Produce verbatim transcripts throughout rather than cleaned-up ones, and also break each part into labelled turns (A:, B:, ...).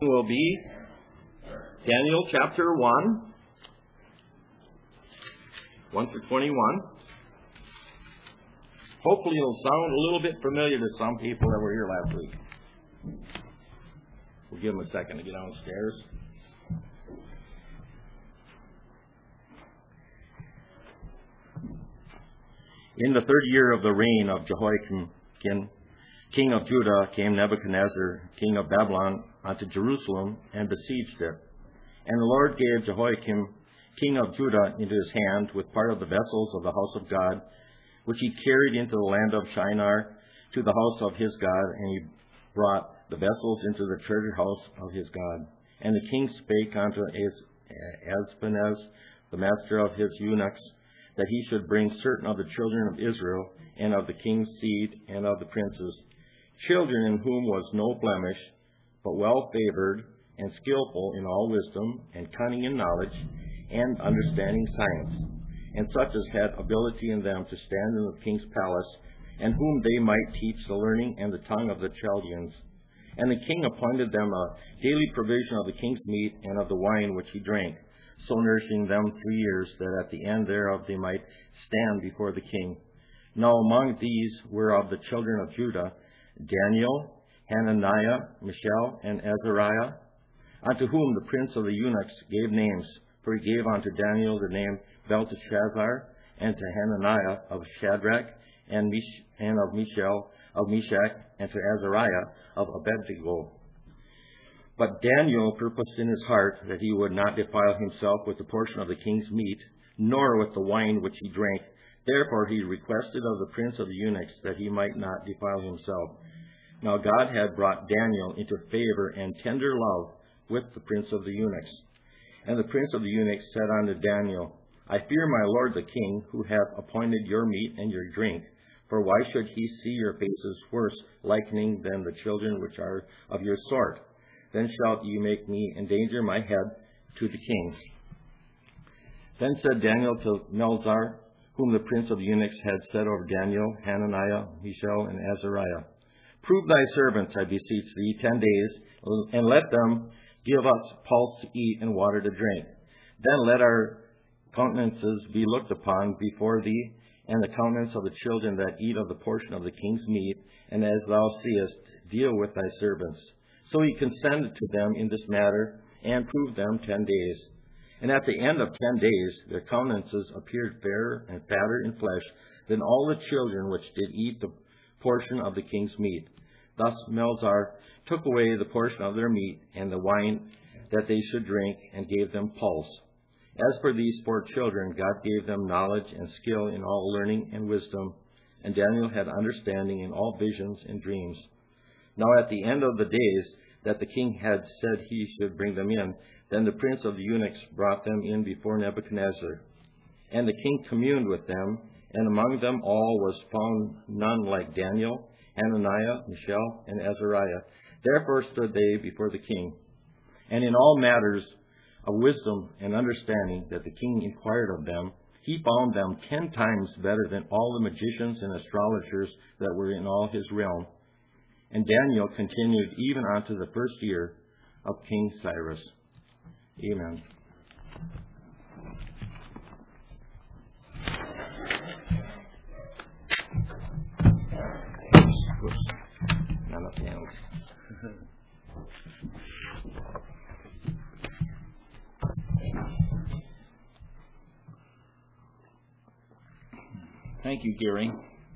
A: will be Daniel chapter one, one through twenty-one. Hopefully it'll sound a little bit familiar to some people that were here last week. We'll give them a second to get downstairs. In the third year of the reign of Jehoiakim, king of Judah, came Nebuchadnezzar, king of Babylon, unto Jerusalem, and besieged it. And the Lord gave Jehoiakim, king of Judah, into his hand with part of the vessels of the house of God, which he carried into the land of Shinar to the house of his God, and he brought the vessels into the treasure house of his God. And the king spake unto Ashpenaz, the master of his eunuchs, that he should bring certain of the children of Israel, and of the king's seed, and of the princes, children in whom was no blemish, but well favored, and skillful in all wisdom, and cunning in knowledge, and understanding science, and such as had ability in them to stand in the king's palace, and whom they might teach the learning and the tongue of the Chaldeans. And the king appointed them a daily provision of the king's meat and of the wine which he drank, so nourishing them three years, that at the end thereof they might stand before the king. Now among these were of the children of Judah Daniel, Hananiah, Mishael, and Azariah, unto whom the prince of the eunuchs gave names. For he gave unto Daniel the name Belteshazzar, and to Hananiah of Shadrach, and, Mish- and of Mishael of Meshach, and to Azariah of Abednego. But Daniel purposed in his heart that he would not defile himself with the portion of the king's meat, nor with the wine which he drank. Therefore he requested of the prince of the eunuchs that he might not defile himself. Now God had brought Daniel into favor and tender love with the prince of the eunuchs. And the prince of the eunuchs said unto Daniel, I fear my lord the king, who hath appointed your meat and your drink. For why should he see your faces worse likening than the children which are of your sort? Then shalt ye make me endanger my head to the king. Then said Daniel to Melzar, whom the prince of the eunuchs had set over Daniel, Hananiah, Mishael, and Azariah, Prove thy servants, I beseech thee, ten days, and let them give us pulse to eat and water to drink. Then let our countenances be looked upon before thee, and the countenance of the children that eat of the portion of the king's meat, and as thou seest, deal with thy servants. So he consented to them in this matter, and proved them ten days. And at the end of ten days, their countenances appeared fairer and fatter in flesh than all the children which did eat the portion of the king's meat. Thus Melzar took away the portion of their meat and the wine that they should drink, and gave them pulse. As for these four children, God gave them knowledge and skill in all learning and wisdom, and Daniel had understanding in all visions and dreams. Now at the end of the days that the king had said he should bring them in, then the prince of the eunuchs brought them in before Nebuchadnezzar. And the king communed with them, and among them all was found none like Daniel, Hananiah, Mishael, and Azariah. Therefore stood they before the king. And in all matters of wisdom and understanding that the king inquired of them, he found them ten times better than all the magicians and astrologers that were in all his realm. And Daniel continued even unto the first year of King Cyrus. Amen. None of hands.
B: Thank you, Gary.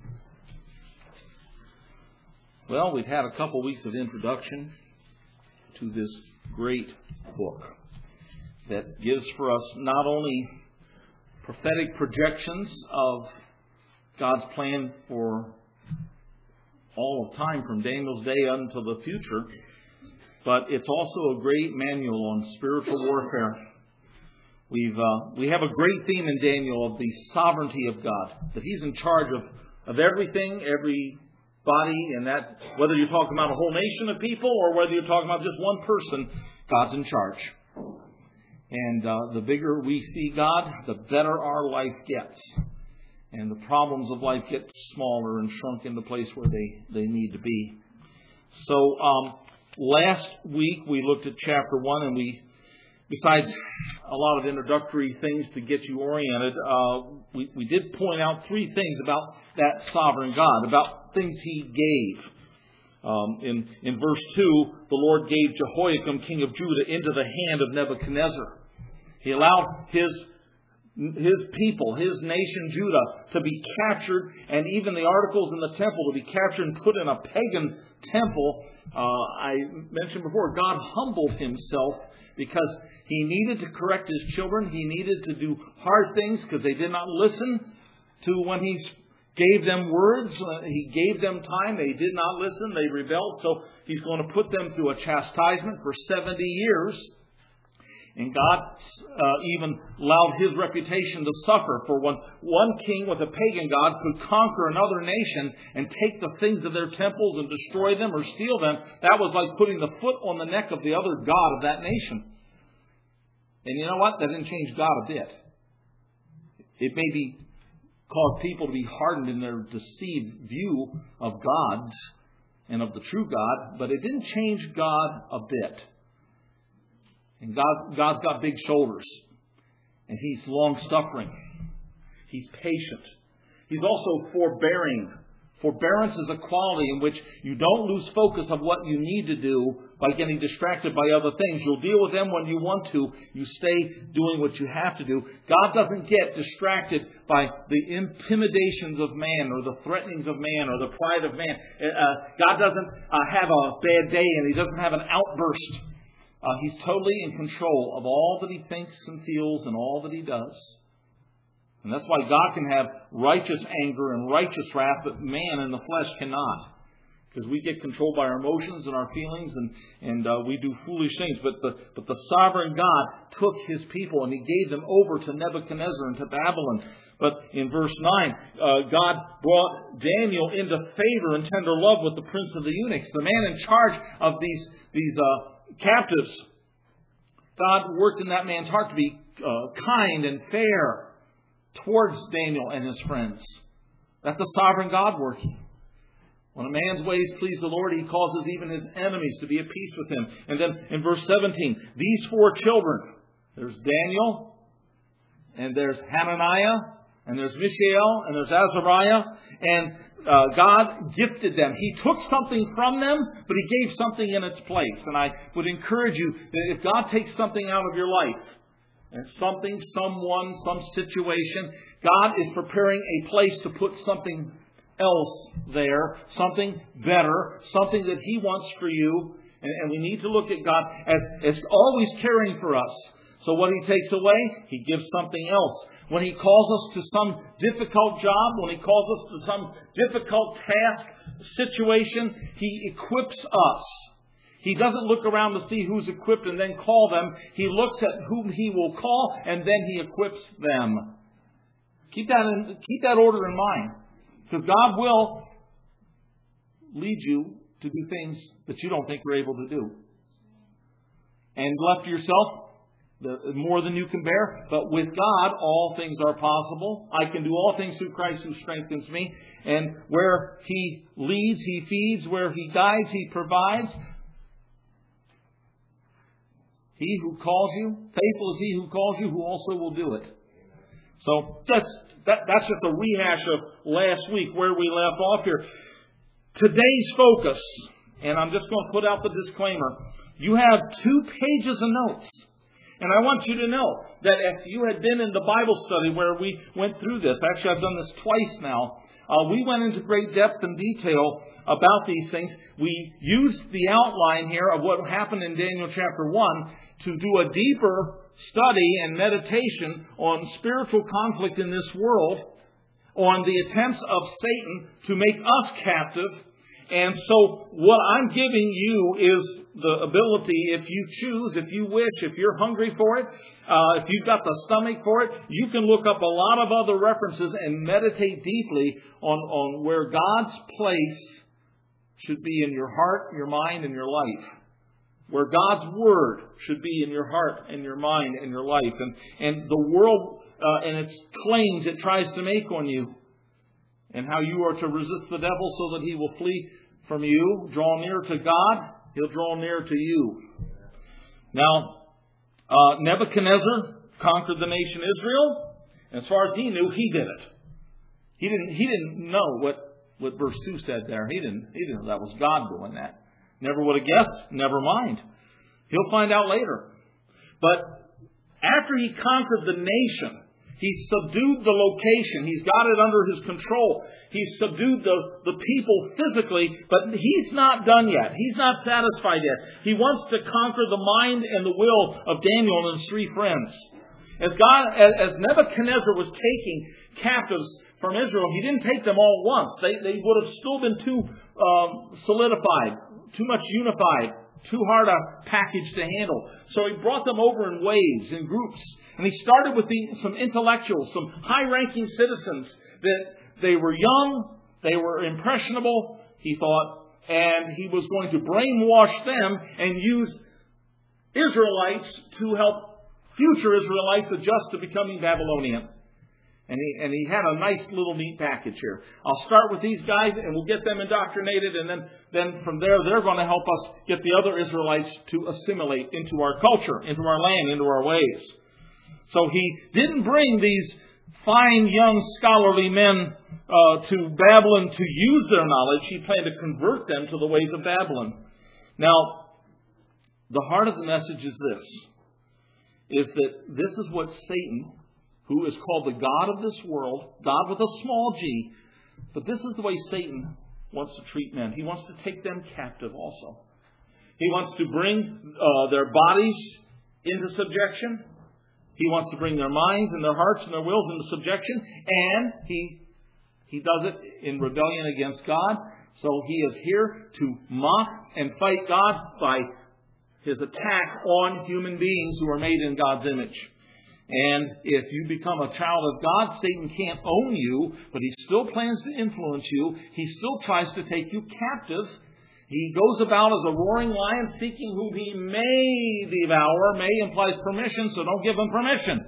B: Well, we've had a couple weeks of introduction to this great book that gives for us not only prophetic projections of God's plan for all of time from Daniel's day until the future, but it's also a great manual on spiritual warfare. We've uh, we have a great theme in Daniel of the sovereignty of God, that He's in charge of, of everything, every body, and that whether you're talking about a whole nation of people or whether you're talking about just one person, God's in charge. And uh, the bigger we see God, the better our life gets. And the problems of life get smaller and shrunk into place where they, they need to be. So um, last week we looked at chapter one, and we, besides a lot of introductory things to get you oriented, uh, we, we did point out three things about that sovereign God, about things He gave. Um, in, in verse two, the Lord gave Jehoiakim, king of Judah, into the hand of Nebuchadnezzar. He allowed his His people, His nation, Judah, to be captured, and even the articles in the temple to be captured and put in a pagan temple. Uh, I mentioned before, God humbled Himself because He needed to correct His children. He needed to do hard things because they did not listen to when He gave them words. Uh, he gave them time. They did not listen. They rebelled. So He's going to put them through a chastisement for seventy years. And God uh, even allowed His reputation to suffer. For when one king with a pagan god could conquer another nation and take the things of their temples and destroy them or steal them, that was like putting the foot on the neck of the other god of that nation. And you know what? That didn't change God a bit. It maybe caused people to be hardened in their deceived view of gods and of the true God, but it didn't change God a bit. And God, God's got big shoulders. And He's long-suffering. He's patient. He's also forbearing. Forbearance is a quality in which you don't lose focus of what you need to do by getting distracted by other things. You'll deal with them when you want to. You stay doing what you have to do. God doesn't get distracted by the intimidations of man or the threatenings of man or the pride of man. Uh, God doesn't uh, have a bad day and He doesn't have an outburst. Uh, he's totally in control of all that He thinks and feels and all that He does. And that's why God can have righteous anger and righteous wrath, but man in the flesh cannot. Because we get controlled by our emotions and our feelings, and, and uh, we do foolish things. But the, but the sovereign God took His people and He gave them over to Nebuchadnezzar and to Babylon. But in verse nine, uh, God brought Daniel into favor and tender love with the prince of the eunuchs, the man in charge of these, these uh, captives. God worked in that man's heart to be uh, kind and fair towards Daniel and his friends. That's the sovereign God working. When a man's ways please the Lord, He causes even his enemies to be at peace with him. And then in verse seventeen, these four children, there's Daniel, and there's Hananiah, and there's Mishael, and there's Azariah, and Uh, God gifted them. He took something from them, but He gave something in its place. And I would encourage you that if God takes something out of your life, and something, someone, some situation, God is preparing a place to put something else there, something better, something that He wants for you. And, and we need to look at God as, as always caring for us. So what He takes away, He gives something else. When He calls us to some difficult job, when He calls us to some difficult task, situation, He equips us. He doesn't look around to see who's equipped and then call them. He looks at whom He will call and then He equips them. Keep that in, keep that order in mind. Because God will lead you to do things that you don't think you're able to do. And left to yourself, The, more than you can bear. But with God, all things are possible. I can do all things through Christ who strengthens me. And where He leads, He feeds. Where He guides, He provides. He who calls you, faithful is He who calls you, who also will do it. So that's, that, that's just a rehash of last week where we left off here. Today's focus, and I'm just going to put out the disclaimer. You have two pages of notes. And I want you to know that if you had been in the Bible study where we went through this, actually I've done this twice now, uh, we went into great depth and detail about these things. We used the outline here of what happened in Daniel chapter one to do a deeper study and meditation on spiritual conflict in this world, on the attempts of Satan to make us captive. And so what I'm giving you is the ability, if you choose, if you wish, if you're hungry for it, uh, if you've got the stomach for it, you can look up a lot of other references and meditate deeply on, on where God's place should be in your heart, your mind, and your life. Where God's Word should be in your heart and your mind and your life. And, and the world uh, and its claims it tries to make on you. And how you are to resist the devil so that he will flee from you. Draw near to God He'll draw near to you. Now, uh, Nebuchadnezzar conquered the nation Israel. As far as he knew, he did it. He didn't. He didn't know what, what verse two said there. He didn't. He didn't know that was God doing that. Never would have guessed. Never mind. He'll find out later. But after he conquered the nation, he subdued the location. He's got it under his control. He's subdued the, the people physically, but he's not done yet. He's not satisfied yet. He wants to conquer the mind and the will of Daniel and his three friends. As God, as, as Nebuchadnezzar was taking captives from Israel, he didn't take them all at once. They, they would have still been too um, solidified, too much unified, too hard a package to handle. So he brought them over in waves, in groups. And he started with the, some intellectuals, some high-ranking citizens that they were young, they were impressionable, he thought, and he was going to brainwash them and use Israelites to help future Israelites adjust to becoming Babylonian. And he, and he had a nice little neat package here. I'll start with these guys and we'll get them indoctrinated, and then, then from there they're going to help us get the other Israelites to assimilate into our culture, into our land, into our ways. So he didn't bring these fine young scholarly men uh, to Babylon to use their knowledge. He planned to convert them to the ways of Babylon. Now, the heart of the message is this, is that this is what Satan, who is called the God of this world, God with a small g, but this is the way Satan wants to treat men. He wants to take them captive also. He wants to bring uh, their bodies into subjection. He wants to bring their minds and their hearts and their wills into subjection. And he, he does it in rebellion against God. So he is here to mock and fight God by his attack on human beings who are made in God's image. And if you become a child of God, Satan can't own you, but he still plans to influence you. He still tries to take you captive. He goes about as a roaring lion seeking whom he may devour. May implies permission, so don't give him permission.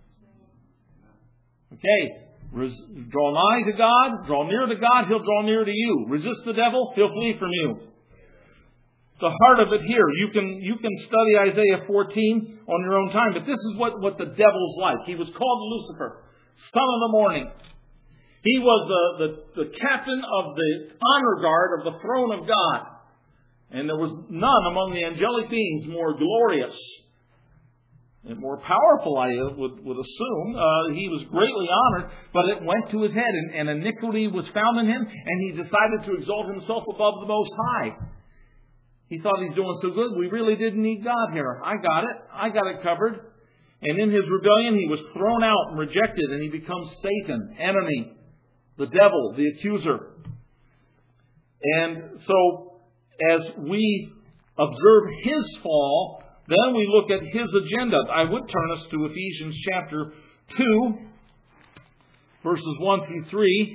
B: Okay. Res- draw nigh to God, draw near to God, he'll draw near to you. Resist the devil, he'll flee from you. The heart of it here, you can you can study Isaiah fourteen on your own time, but this is what, what the devil's like. He was called Lucifer, son of the morning. He was the, the, the captain of the honor guard of the throne of God. And there was none among the angelic beings more glorious and more powerful, I would, would assume. Uh, he was greatly honored, but it went to his head, and, and iniquity was found in him, and he decided to exalt himself above the Most High. He thought he's doing so good, we really didn't need God here. I got it. I got it covered. And in his rebellion, he was thrown out and rejected, and he becomes Satan, enemy, the devil, the accuser. And so, as we observe his fall, then we look at his agenda. I would turn us to Ephesians chapter two, verses one through three.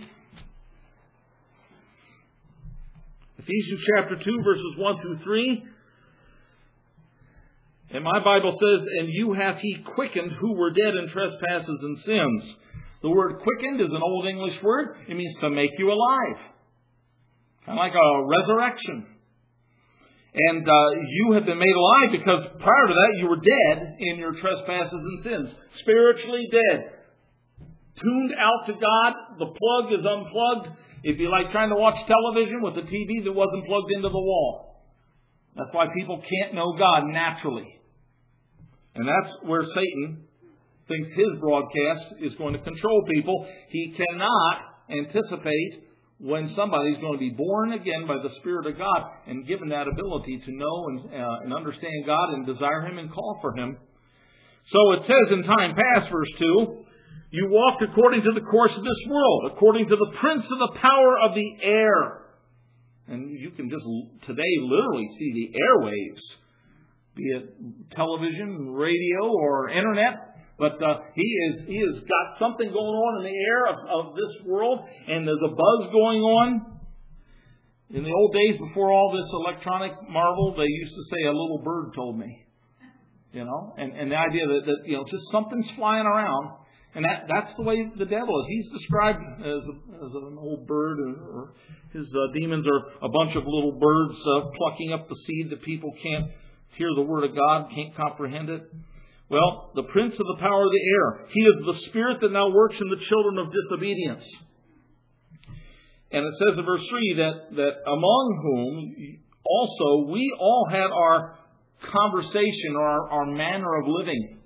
B: Ephesians chapter two, verses one through three. And my Bible says, "And you hath he quickened who were dead in trespasses and sins." The word quickened is an Old English word. It means to make you alive. Kind of like a resurrection. And uh, you have been made alive because prior to that you were dead in your trespasses and sins. Spiritually dead. Tuned out to God. The plug is unplugged. If you like trying to watch television with a T V that wasn't plugged into the wall. That's why people can't know God naturally. And that's where Satan thinks his broadcast is going to control people. He cannot anticipate when somebody's going to be born again by the Spirit of God and given that ability to know and, uh, and understand God and desire Him and call for Him. So it says in time past, verse two, "You walked according to the course of this world, according to the prince of the power of the air." And you can just today literally see the airwaves, be it television, radio, or internet. But uh, he is he has got something going on in the air of, of this world, and there's a buzz going on. In the old days, before all this electronic marvel, they used to say, "A little bird told me," you know, and and the idea that, that you know just something's flying around, And that, that's the way the devil is. He's described as, a, as an old bird, or, or his uh, demons are a bunch of little birds uh, plucking up the seed that people can't hear the word of God, can't comprehend it. Well, the prince of the power of the air. He is the spirit that now works in the children of disobedience. And it says in verse three that, that among whom also we all had our conversation or our, our manner of living.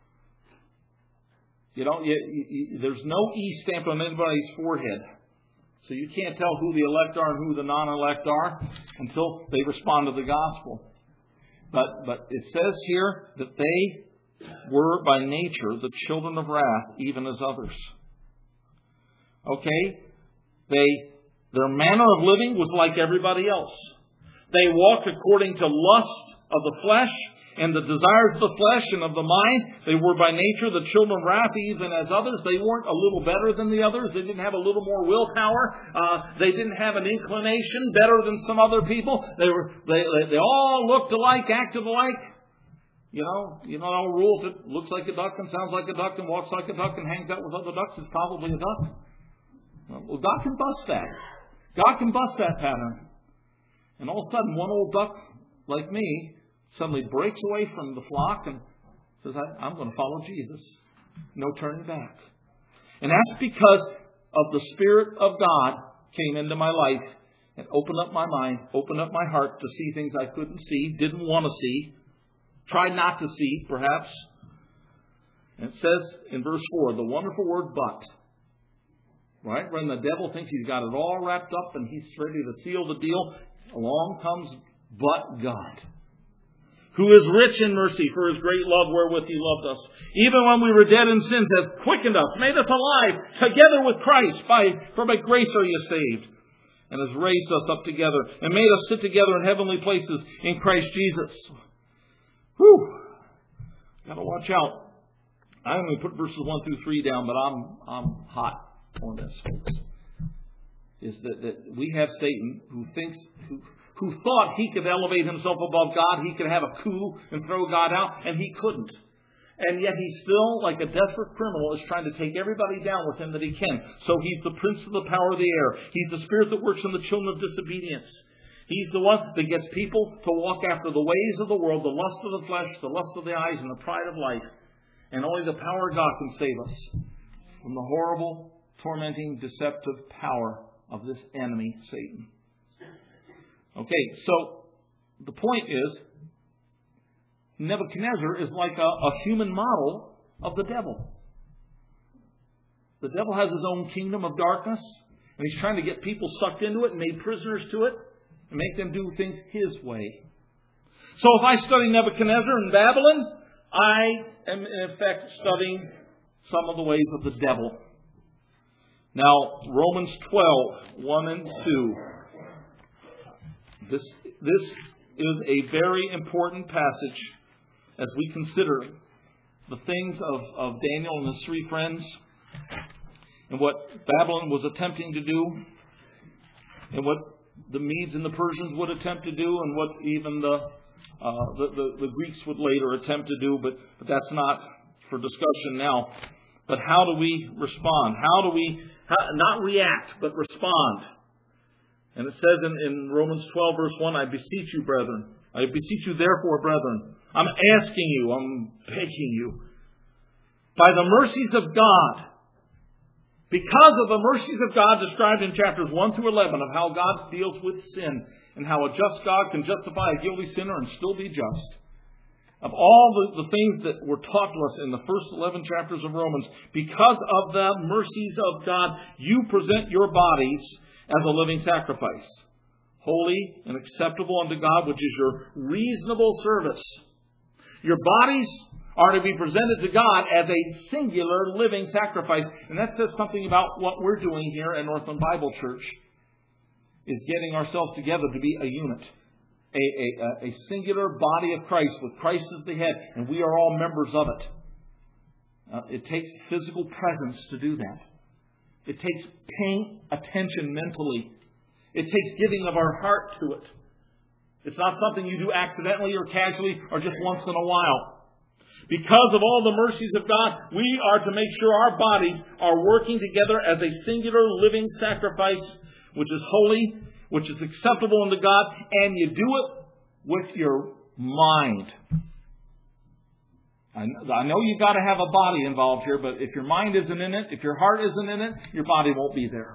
B: You know, you, you, there's no E stamped on anybody's forehead. So you can't tell who the elect are and who the non-elect are until they respond to the gospel. But, but it says here that they were by nature the children of wrath, even as others. Okay? They, their manner of living was like everybody else. They walked according to lust of the flesh and the desires of the flesh and of the mind. They were by nature the children of wrath, even as others. They weren't a little better than the others. They didn't have a little more willpower. Uh, they didn't have an inclination better than some other people. They were. They, they, they all looked alike, acted alike. You know, you know our rule: if it looks like a duck and sounds like a duck and walks like a duck and hangs out with other ducks, it's probably a duck. Well, God can bust that. God can bust that pattern. And all of a sudden, one old duck like me suddenly breaks away from the flock and says, I, I'm going to follow Jesus. No turning back. And that's because of the Spirit of God came into my life and opened up my mind, opened up my heart to see things I couldn't see, didn't want to see, tried not to see, perhaps. And it says in verse four, the wonderful word but. Right? When the devil thinks he's got it all wrapped up and he's ready to seal the deal, along comes but God, who is rich in mercy for His great love wherewith He loved us. Even when we were dead in sins, hath quickened us, made us alive together with Christ. By, for by grace are you saved. And has raised us up together and made us sit together in heavenly places in Christ Jesus. Whew. Got to watch out. I'm going to put verses one through three down, but I'm I'm hot on this, folks. Is that, that we have Satan who thinks, who, who thought he could elevate himself above God, he could have a coup and throw God out, and he couldn't. And yet he's still, like a desperate criminal, is trying to take everybody down with him that he can. So he's the prince of the power of the air. He's the spirit that works in the children of disobedience. He's the one that gets people to walk after the ways of the world, the lust of the flesh, the lust of the eyes, and the pride of life. And only the power of God can save us from the horrible, tormenting, deceptive power of this enemy, Satan. Okay, so the point is, Nebuchadnezzar is like a, a human model of the devil. The devil has his own kingdom of darkness, and he's trying to get people sucked into it and made prisoners to it, and make them do things his way. So if I study Nebuchadnezzar in Babylon, I am in effect studying some of the ways of the devil. Now, Romans twelve, one and two. This, this is a very important passage as we consider the things of, of Daniel and his three friends and what Babylon was attempting to do and what the Medes and the Persians would attempt to do and what even the, uh, the, the, the Greeks would later attempt to do, but, but that's not for discussion now. But how do we respond? How do we how, not react, but respond? And it says in, in Romans twelve, verse one, I beseech you, brethren. I beseech you, therefore, brethren. I'm asking you, I'm begging you, by the mercies of God, because of the mercies of God described in chapters one through eleven, of how God deals with sin, and how a just God can justify a guilty sinner and still be just. Of all the, the things that were taught to us in the first eleven chapters of Romans, because of the mercies of God, you present your bodies as a living sacrifice, holy and acceptable unto God, which is your reasonable service. Your bodies are to be presented to God as a singular living sacrifice. And that says something about what we're doing here at Northland Bible Church, is getting ourselves together to be a unit. A, a, a singular body of Christ with Christ as the head, and we are all members of it. Uh, it takes physical presence to do that. It takes paying attention mentally. It takes giving of our heart to it. It's not something you do accidentally or casually or just once in a while. Because of all the mercies of God, we are to make sure our bodies are working together as a singular living sacrifice, which is holy, which is acceptable unto God, and you do it with your mind. I know you've got to have a body involved here, but if your mind isn't in it, if your heart isn't in it, your body won't be there.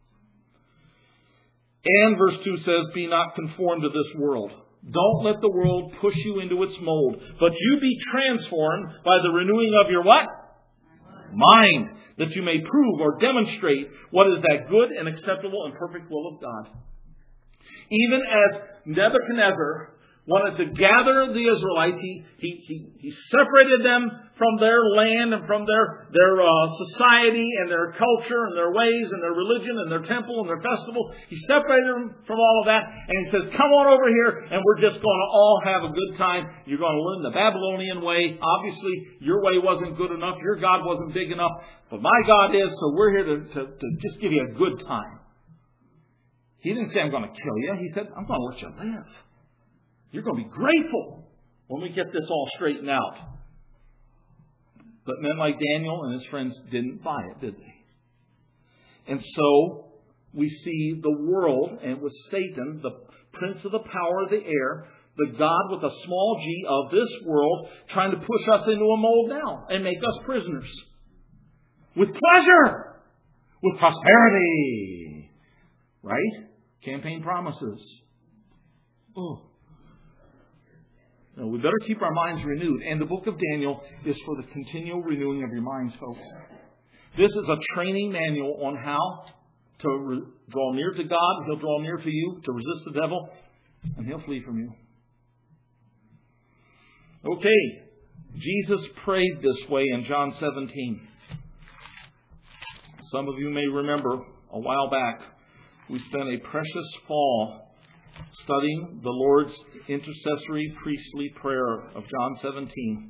B: And verse two says, be not conformed to this world. Don't let the world push you into its mold, but you be transformed by the renewing of your what? Mind, that you may prove or demonstrate what is that good and acceptable and perfect will of God. Even as Nebuchadnezzar wanted to gather the Israelites, he, he, he, he separated them from their land and from their, their uh, society and their culture and their ways and their religion and their temple and their festivals. He separated them from all of that, and he says, come on over here and we're just going to all have a good time. You're going to learn the Babylonian way. Obviously, your way wasn't good enough. Your God wasn't big enough. But my God is, so we're here to, to, to just give you a good time. He didn't say, I'm going to kill you. He said, I'm going to let you live. You're going to be grateful when we get this all straightened out. But men like Daniel and his friends didn't buy it, did they? And so we see the world, and with Satan, the prince of the power of the air, the God with a small g of this world, trying to push us into a mold now and make us prisoners. With pleasure. With prosperity. Right? Campaign promises. Oh. No, we better keep our minds renewed. And the book of Daniel is for the continual renewing of your minds, folks. This is a training manual on how to re- draw near to God. He'll draw near to you, to resist the devil, and he'll flee from you. Okay, Jesus prayed this way in John seventeen. Some of you may remember a while back, we spent a precious fall studying the Lord's intercessory priestly prayer of John seventeen.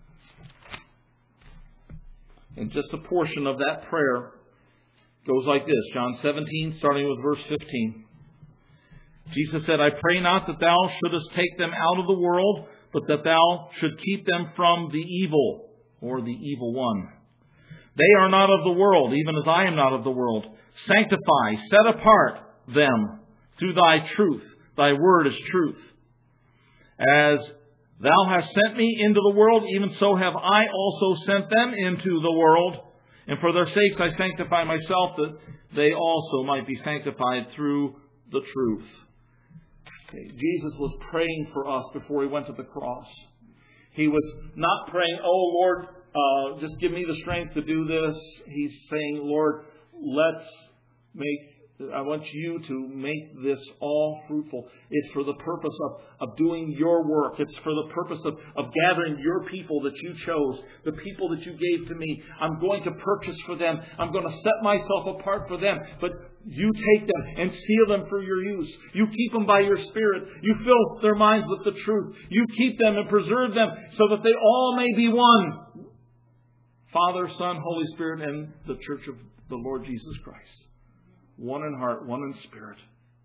B: And just a portion of that prayer goes like this. John seventeen, starting with verse fifteen. Jesus said, I pray not that thou shouldest take them out of the world, but that thou should keep them from the evil, or the evil one. They are not of the world, even as I am not of the world. Sanctify, set apart them through thy truth. Thy word is truth. As thou hast sent me into the world, even so have I also sent them into the world. And for their sakes I sanctify myself, that they also might be sanctified through the truth. Okay. Jesus was praying for us before he went to the cross. He was not praying, oh Lord, uh, just give me the strength to do this. He's saying, Lord, let's make I want you to make this all fruitful. It's for the purpose of, of doing your work. It's for the purpose of, of gathering your people that you chose, the people that you gave to me. I'm going to purchase for them. I'm going to set myself apart for them. But you take them and seal them for your use. You keep them by your Spirit. You fill their minds with the truth. You keep them and preserve them so that they all may be one. Father, Son, Holy Spirit, and the Church of the Lord Jesus Christ. One in heart, one in spirit.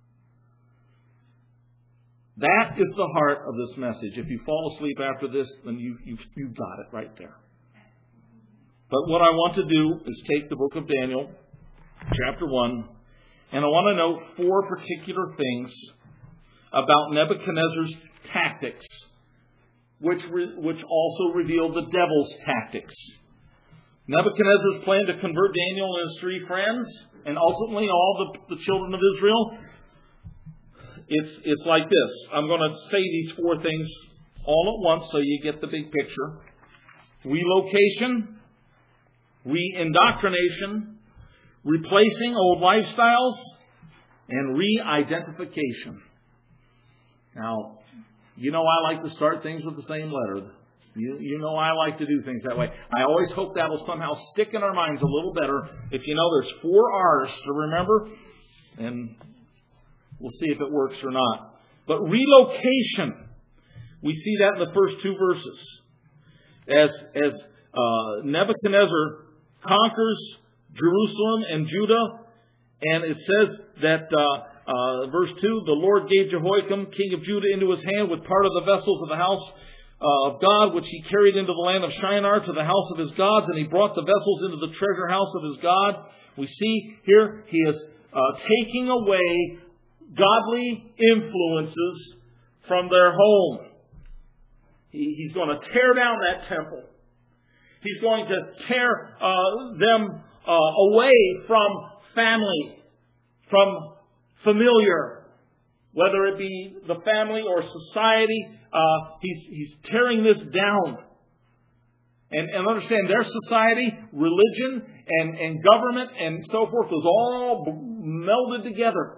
B: That is the heart of this message. If you fall asleep after this, then you, you've, you've got it right there. But what I want to do is take the book of Daniel, chapter one, and I want to note four particular things about Nebuchadnezzar's tactics, which, re, which also reveal the devil's tactics. Nebuchadnezzar's plan to convert Daniel and his three friends, and ultimately all the, the children of Israel, it's, it's like this. I'm going to say these four things all at once so you get the big picture. Relocation, re-indoctrination, replacing old lifestyles, and re-identification. Now, you know I like to start things with the same letter. You, you know I like to do things that way. I always hope that will somehow stick in our minds a little better. If you know there's four R's to remember, and we'll see if it works or not. But relocation, we see that in the first two verses. As, as uh, Nebuchadnezzar conquers Jerusalem and Judah, and it says that, uh, uh, verse two, the Lord gave Jehoiakim, king of Judah, into his hand with part of the vessels of the house uh, of God, which he carried into the land of Shinar to the house of his gods, and he brought the vessels into the treasure house of his God. We see here he is uh, taking away godly influences from their home. He, he's going to tear down that temple. He's going to tear uh, them uh, away from family, from familiar, whether it be the family or society. Uh, he's, he's tearing this down. And, and understand, their society, religion, and, and government, and so forth was all melded together.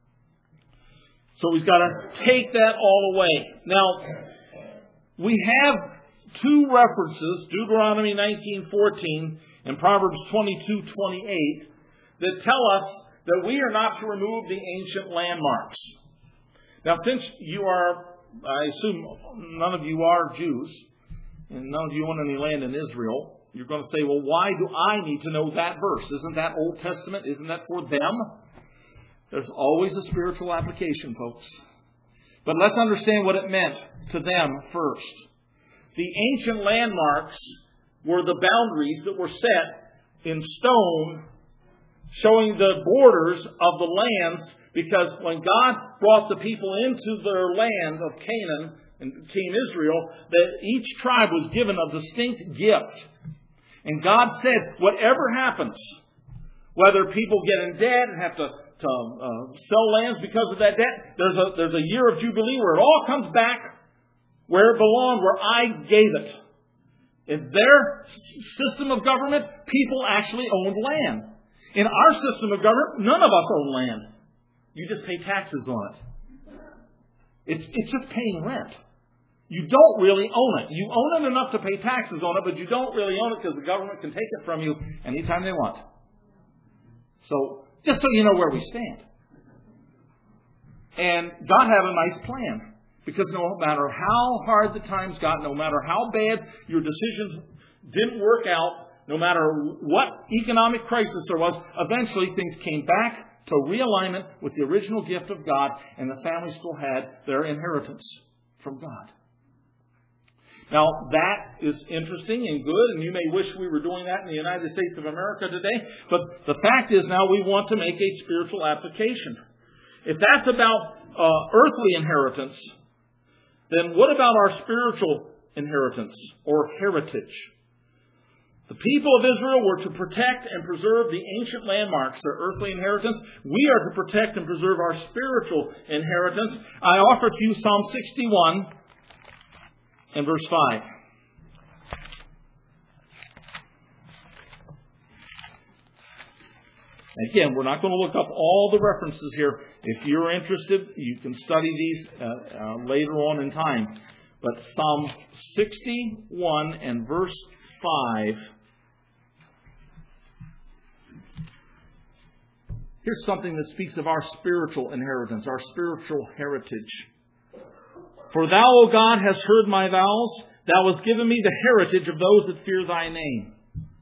B: So he's got to take that all away. Now, we have two references, Deuteronomy nineteen fourteen and Proverbs twenty-two twenty-eight, that tell us that we are not to remove the ancient landmarks. Now, since you are, I assume none of you are Jews, and none of you own any land in Israel, you're going to say, well, why do I need to know that verse? Isn't that Old Testament? Isn't that for them? There's always a spiritual application, folks. But let's understand what it meant to them first. The ancient landmarks were the boundaries that were set in stone, showing the borders of the lands, because when God brought the people into their land of Canaan, and King Israel, that each tribe was given a distinct gift. And God said, whatever happens, whether people get in debt and have to, to uh, sell lands because of that debt, there's a, there's a year of Jubilee where it all comes back where it belonged, where I gave it. In their system of government, people actually owned land. In our system of government, none of us own land. You just pay taxes on it. It's, it's just paying rent. You don't really own it. You own it enough to pay taxes on it, but you don't really own it because the government can take it from you anytime they want. So, just so you know where we stand. And God had a nice plan. Because no matter how hard the times got, no matter how bad your decisions didn't work out, no matter what economic crisis there was, eventually things came back to realignment with the original gift of God, and the family still had their inheritance from God. Now, that is interesting and good, and you may wish we were doing that in the United States of America today, but the fact is now we want to make a spiritual application. If that's about uh, earthly inheritance, then what about our spiritual inheritance or heritage? The people of Israel were to protect and preserve the ancient landmarks, their earthly inheritance. We are to protect and preserve our spiritual inheritance. I offer to you Psalm sixty-one and verse five. Again, we're not going to look up all the references here. If you're interested, you can study these uh, uh, later on in time. But Psalm sixty-one and verse five. Here's something that speaks of our spiritual inheritance, our spiritual heritage. For thou, O God, hast heard my vows. Thou hast given me the heritage of those that fear thy name.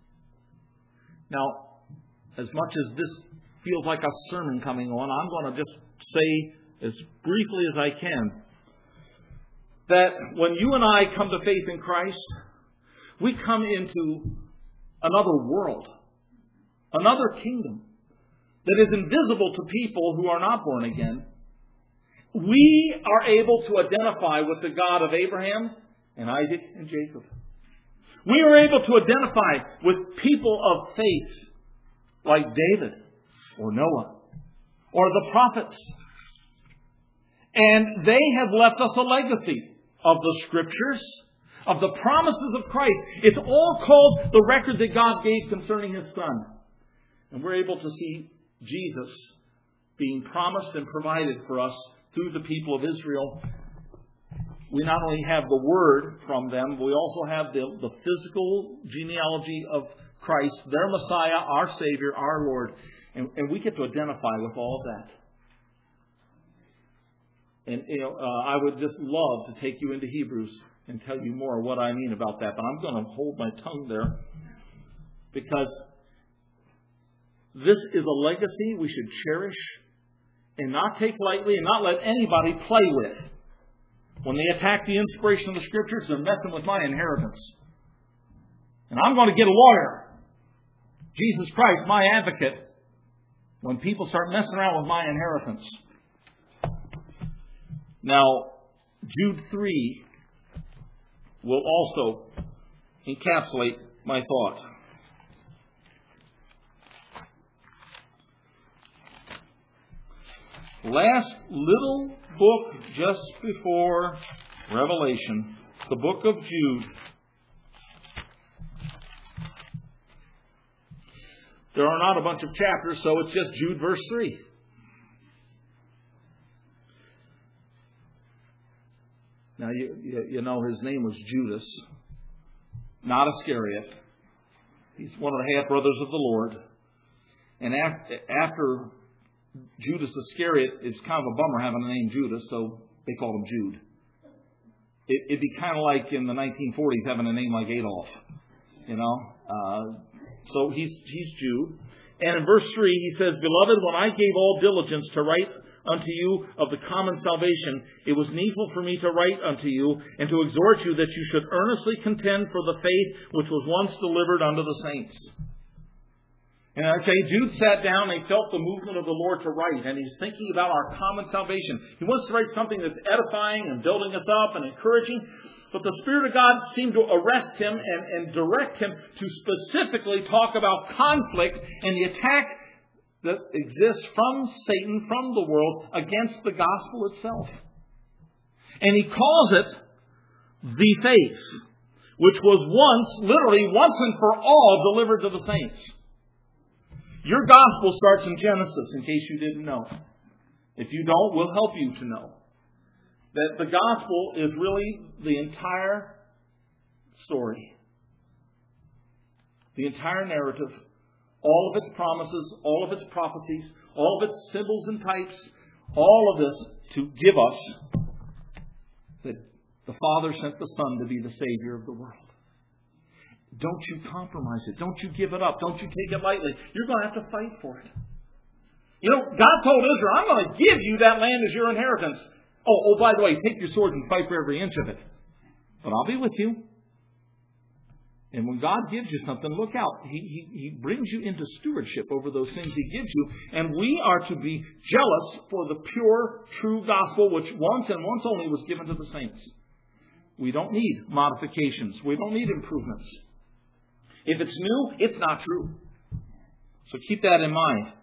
B: Now, as much as this feels like a sermon coming on, I'm going to just say as briefly as I can that when you and I come to faith in Christ, we come into another world, another kingdom that is invisible to people who are not born again. We are able to identify with the God of Abraham and Isaac and Jacob. We are able to identify with people of faith like David or Noah or the prophets. And they have left us a legacy of the Scriptures, of the promises of Christ. It's all called the record that God gave concerning His Son. And we're able to see Jesus being promised and provided for us through the people of Israel. We not only have the Word from them, but we also have the, the physical genealogy of Christ, their Messiah, our Savior, our Lord. And, and we get to identify with all of that. And you know, uh, I would just love to take you into Hebrews and tell you more what I mean about that. But I'm going to hold my tongue there because this is a legacy we should cherish and not take lightly and not let anybody play with. When they attack the inspiration of the Scriptures, they're messing with my inheritance. And I'm going to get a lawyer. Jesus Christ, my advocate, when people start messing around with my inheritance. Now, Jude three will also encapsulate my thought. Last little book just before Revelation, the book of Jude. There are not a bunch of chapters, so it's just Jude verse three. Now, you, you, you know his name was Judas, not Iscariot. He's one of the half-brothers of the Lord. And after, after Judas Iscariot, it's kind of a bummer having a name Judas, so they called him Jude. It, it'd be kind of like in the nineteen forties having a name like Adolf. You know? Uh, so he's, he's Jude. And in verse three, he says, Beloved, when I gave all diligence to write unto you of the common salvation, it was needful for me to write unto you and to exhort you that you should earnestly contend for the faith which was once delivered unto the saints. And I say, Jude sat down and he felt the movement of the Lord to write, and he's thinking about our common salvation. He wants to write something that's edifying and building us up and encouraging, but the Spirit of God seemed to arrest him and, and direct him to specifically talk about conflict and the attack that exists from Satan, from the world, against the gospel itself. And he calls it the faith, which was once, literally once and for all, delivered to the saints. Your gospel starts in Genesis, in case you didn't know. If you don't, we'll help you to know. That the gospel is really the entire story. The entire narrative. All of its promises, all of its prophecies, all of its symbols and types, all of this to give us that the Father sent the Son to be the Savior of the world. Don't you compromise it. Don't you give it up. Don't you take it lightly. You're going to have to fight for it. You know, God told Israel, I'm going to give you that land as your inheritance. Oh, oh, by the way, take your sword and fight for every inch of it. But I'll be with you. And when God gives you something, look out. He, he, he brings you into stewardship over those things He gives you. And we are to be jealous for the pure, true gospel, which once and once only was given to the saints. We don't need modifications. We don't need improvements. If it's new, it's not true. So keep that in mind.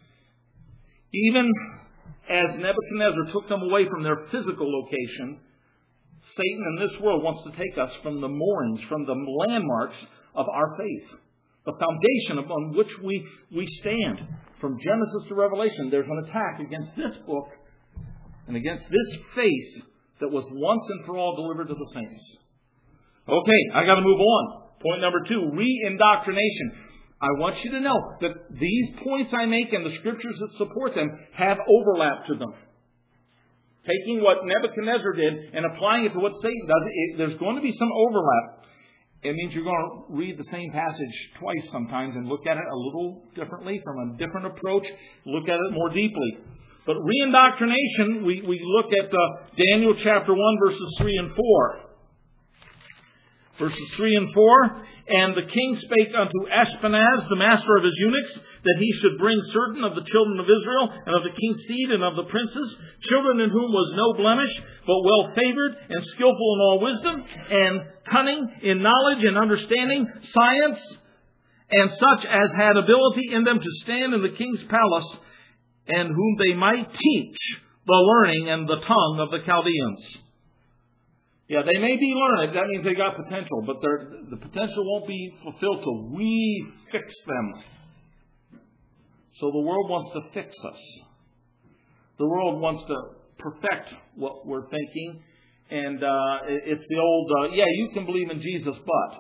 B: Even as Nebuchadnezzar took them away from their physical location, Satan in this world wants to take us from the moorings, from the landmarks of our faith. The foundation upon which we, we stand. From Genesis to Revelation, there's an attack against this book and against this faith that was once and for all delivered to the saints. Okay, I got to move on. Point number two, re-indoctrination. I want you to know that these points I make and the scriptures that support them have overlap to them. Taking what Nebuchadnezzar did and applying it to what Satan does, it, there's going to be some overlap. It means you're going to read the same passage twice sometimes and look at it a little differently, from a different approach, look at it more deeply. But re-indoctrination, we, we look at uh, Daniel chapter one, verses three and four. Verses three and four, And the king spake unto Ashpenaz, the master of his eunuchs, that he should bring certain of the children of Israel, and of the king's seed, and of the princes, children in whom was no blemish, but well favored, and skillful in all wisdom, and cunning in knowledge and understanding, science, and such as had ability in them to stand in the king's palace, and whom they might teach the learning and the tongue of the Chaldeans. Yeah, they may be learned. That means they got potential. But the potential won't be fulfilled till we fix them. So the world wants to fix us. The world wants to perfect what we're thinking. And uh, it's the old, uh, yeah, you can believe in Jesus, but.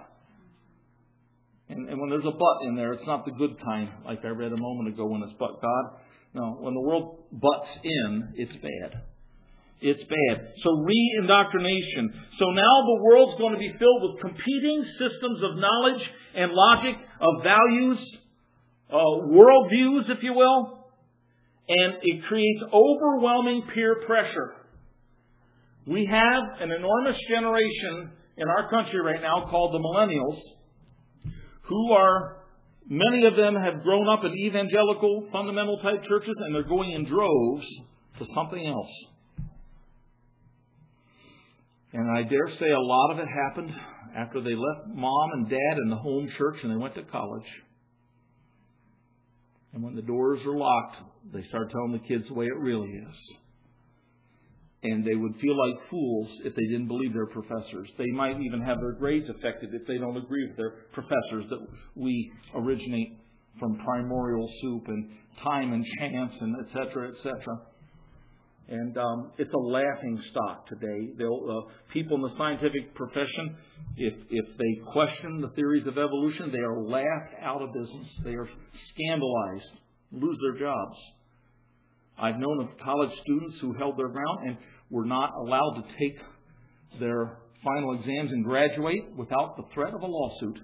B: And, and when there's a but in there, it's not the good kind, like I read a moment ago when it's but God. No, when the world butts in, it's bad. It's bad. So re-indoctrination. So now the world's going to be filled with competing systems of knowledge and logic, of values, uh, worldviews, if you will. And it creates overwhelming peer pressure. We have an enormous generation in our country right now called the millennials, who are, many of them have grown up in evangelical, fundamental type churches, and they're going in droves to something else. And I dare say a lot of it happened after they left mom and dad in the home church and they went to college. And when the doors are locked, they start telling the kids the way it really is. And they would feel like fools if they didn't believe their professors. They might even have their grades affected if they don't agree with their professors, that we originate from primordial soup and time and chance and et cetera, et cetera. And um, it's a laughing stock today. They'll, uh, people in the scientific profession, if if they question the theories of evolution, they are laughed out of business. They are scandalized, lose their jobs. I've known of college students who held their ground and were not allowed to take their final exams and graduate without the threat of a lawsuit.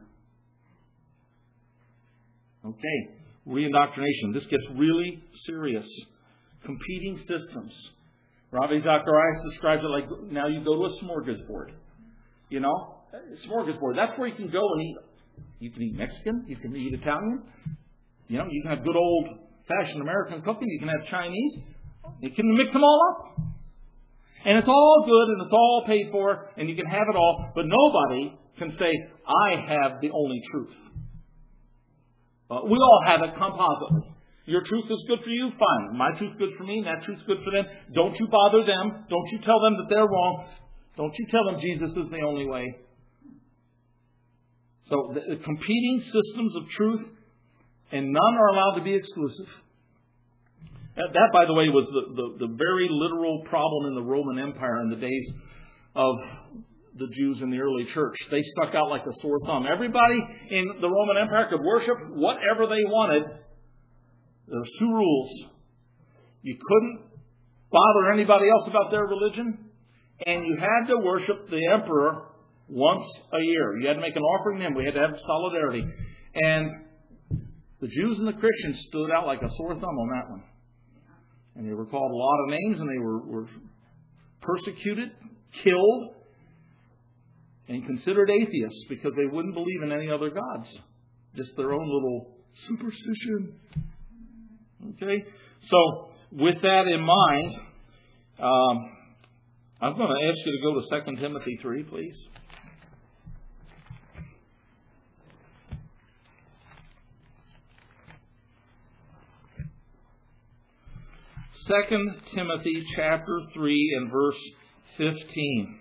B: Okay, reindoctrination. This gets really serious. Competing systems. Ravi Zacharias describes it like, now you go to a smorgasbord. You know, smorgasbord. That's where you can go and eat. You can eat Mexican. You can eat Italian. You know, you can have good old-fashioned American cooking. You can have Chinese. You can mix them all up. And it's all good and it's all paid for and you can have it all. But nobody can say, I have the only truth. Uh, we all have it compositely. Your truth is good for you? Fine. My truth's good for me, and that truth's good for them. Don't you bother them. Don't you tell them that they're wrong. Don't you tell them Jesus is the only way. So, the, the competing systems of truth, and none are allowed to be exclusive. That, that by the way, was the, the, the very literal problem in the Roman Empire in the days of the Jews in the early church. They stuck out like a sore thumb. Everybody in the Roman Empire could worship whatever they wanted. There's two rules. You couldn't bother anybody else about their religion, and you had to worship the emperor once a year. You had to make an offering to him. We had to have solidarity. And the Jews and the Christians stood out like a sore thumb on that one. And they were called a lot of names, and they were, were persecuted, killed, and considered atheists because they wouldn't believe in any other gods. Just their own little superstition. Okay, so with that in mind, um, I'm going to ask you to go to Second Timothy three, please. Second Timothy chapter three and verse fifteen.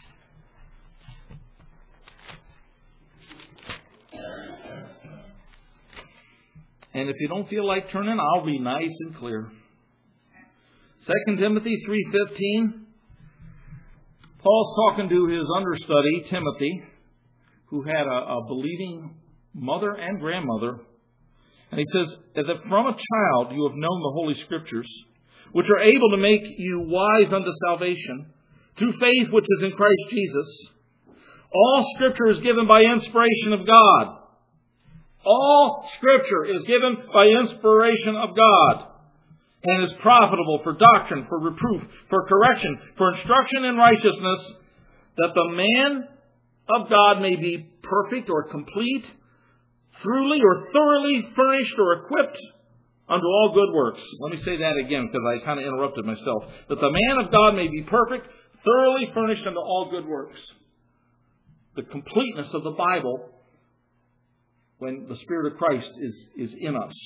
B: And if you don't feel like turning, I'll be nice and clear. Second Timothy three fifteen. Paul's talking to his understudy, Timothy, who had a, a believing mother and grandmother. And he says, that from a child you have known the Holy Scriptures, which are able to make you wise unto salvation, through faith which is in Christ Jesus. All Scripture is given by inspiration of God. All Scripture is given by inspiration of God and is profitable for doctrine, for reproof, for correction, for instruction in righteousness, that the man of God may be perfect or complete, thoroughly or thoroughly furnished or equipped unto all good works. Let me say that again because I kind of interrupted myself. That the man of God may be perfect, thoroughly furnished unto all good works. The completeness of the Bible when the Spirit of Christ is, is in us.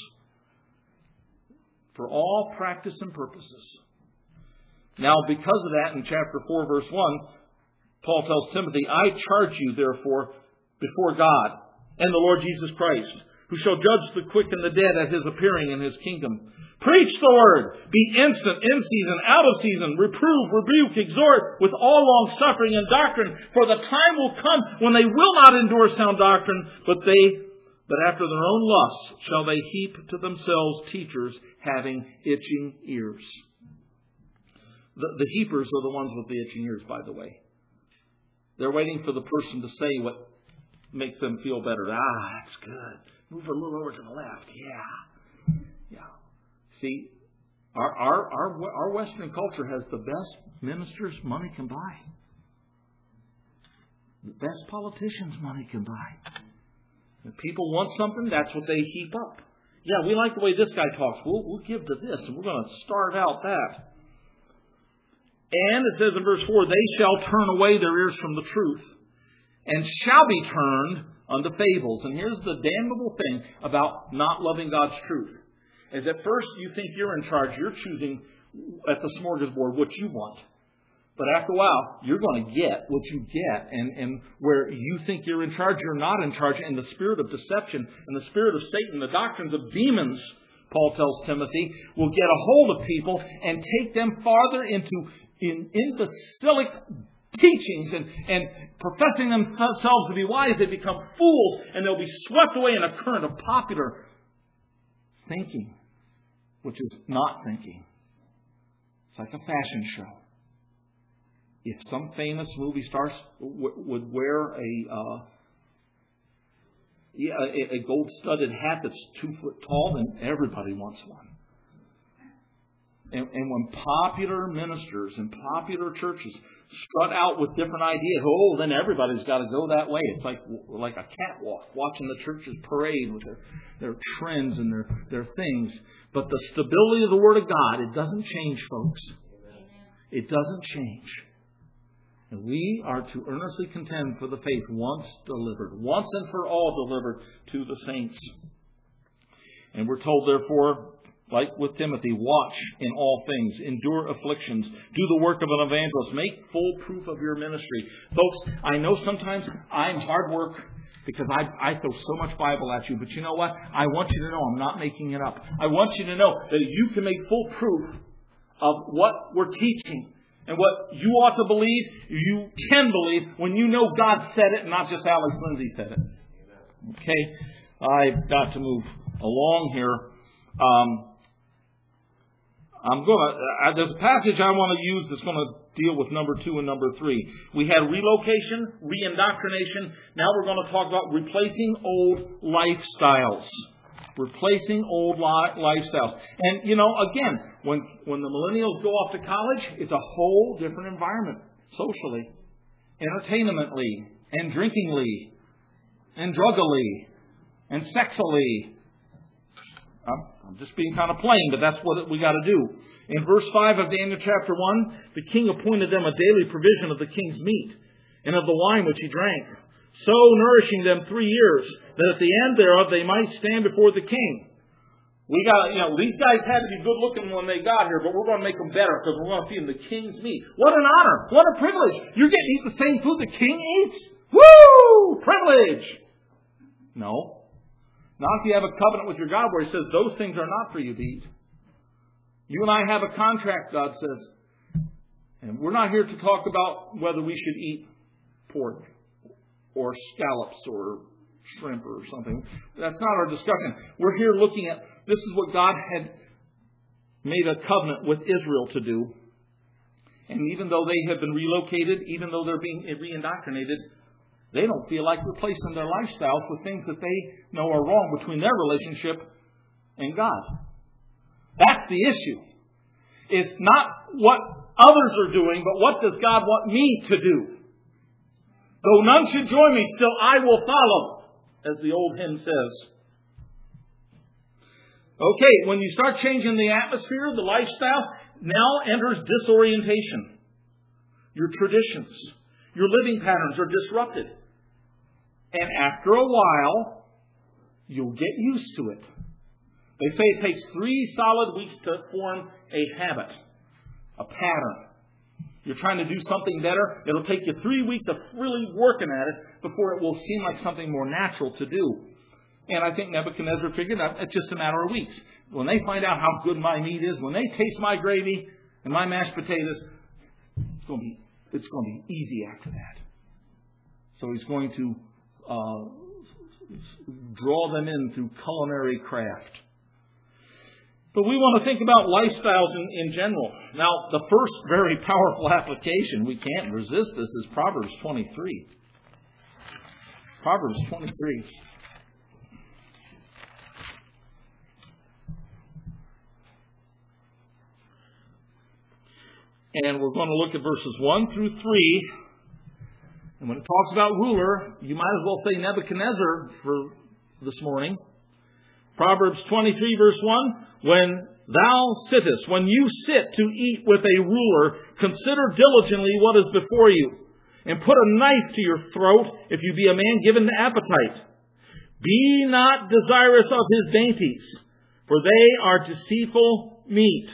B: For all practice and purposes. Now, because of that, in chapter four, verse one, Paul tells Timothy, I charge you, therefore, before God and the Lord Jesus Christ, who shall judge the quick and the dead at His appearing in His kingdom. Preach the word. Be instant, in season, out of season. Reprove, rebuke, exhort with all long suffering and doctrine. For the time will come when they will not endure sound doctrine, but they But after their own lusts shall they heap to themselves teachers having itching ears. The, the heapers are the ones with the itching ears, by the way. They're waiting for the person to say what makes them feel better. Ah, that's good. Move a little over to the left. Yeah. Yeah. See, Our, our, our, our Western culture has the best ministers money can buy. The best politicians money can buy. If people want something, that's what they heap up. Yeah, we like the way this guy talks. We'll, we'll give to this, and we're going to start out that. And it says in verse four, they shall turn away their ears from the truth, and shall be turned unto fables. And here's the damnable thing about not loving God's truth. Is at first you think you're in charge. You're choosing at the smorgasbord what you want. But after a while, you're going to get what you get. And, and where you think you're in charge, you're not in charge. And the spirit of deception and the spirit of Satan, the doctrines of demons, Paul tells Timothy, will get a hold of people and take them farther into in, imbecilic teachings and, and professing themselves to be wise. They become fools and they'll be swept away in a current of popular thinking, which is not thinking. It's like a fashion show. If some famous movie stars w- would wear a uh, yeah, a, a gold-studded hat that's two foot tall, then everybody wants one. And, and when popular ministers and popular churches strut out with different ideas, oh, then everybody's got to go that way. It's like like a catwalk, watching the churches parade with their, their trends and their, their things. But the stability of the Word of God, it doesn't change, folks. It doesn't change. And we are to earnestly contend for the faith once delivered, once and for all delivered to the saints. And we're told, therefore, like with Timothy, watch in all things, endure afflictions, do the work of an evangelist, make full proof of your ministry. Folks, I know sometimes I'm hard work because I, I throw so much Bible at you, but you know what? I want you to know I'm not making it up. I want you to know that you can make full proof of what we're teaching. And what you ought to believe, you can believe when you know God said it and not just Alex Lindsay said it. Okay? I've got to move along here. Um, I'm going to, uh, there's a passage I want to use that's going to deal with number two and number three. We had relocation, re-indoctrination. Now we're going to talk about replacing old lifestyles. Replacing old li- lifestyles. And, you know, again, when, when the millennials go off to college, it's a whole different environment. Socially, entertainmentally, and drinkingly, and druggily, and sexily. I'm, I'm just being kind of plain, but that's what we got to do. In verse five of Daniel chapter one, the king appointed them a daily provision of the king's meat, and of the wine which he drank, so nourishing them three years, that at the end thereof they might stand before the king. We got, you know, these guys had to be good looking when they got here, but we're going to make them better because we're going to feed them the king's meat. What an honor! What a privilege! You're getting to eat the same food the king eats? Woo! Privilege! No. Not if you have a covenant with your God where he says those things are not for you to eat. You and I have a contract, God says. And we're not here to talk about whether we should eat pork or scallops or shrimp or something. That's not our discussion. We're here looking at, this is what God had made a covenant with Israel to do. And even though they have been relocated, even though they're being re-indoctrinated, they don't feel like replacing their lifestyles with things that they know are wrong between their relationship and God. That's the issue. It's not what others are doing, but what does God want me to do? Though none should join me, still I will follow, as the old hymn says. Okay, when you start changing the atmosphere, the lifestyle, now enters disorientation. Your traditions, your living patterns are disrupted. And after a while, you'll get used to it. They say it takes three solid weeks to form a habit, a pattern. You're trying to do something better. It'll take you three weeks of really working at it before it will seem like something more natural to do. And I think Nebuchadnezzar figured out it's just a matter of weeks. When they find out how good my meat is, when they taste my gravy and my mashed potatoes, it's going to be, it's going to be easy after that. So he's going to uh, draw them in through culinary craft. But we want to think about lifestyles in, in general. Now, the first very powerful application, we can't resist this, is Proverbs twenty-three. Proverbs twenty-three. And we're going to look at verses one through three. And when it talks about ruler, you might as well say Nebuchadnezzar for this morning. Proverbs twenty-three, verse one. When thou sittest, when you sit to eat with a ruler, consider diligently what is before you, and put a knife to your throat if you be a man given to appetite. Be not desirous of his dainties, for they are deceitful meat.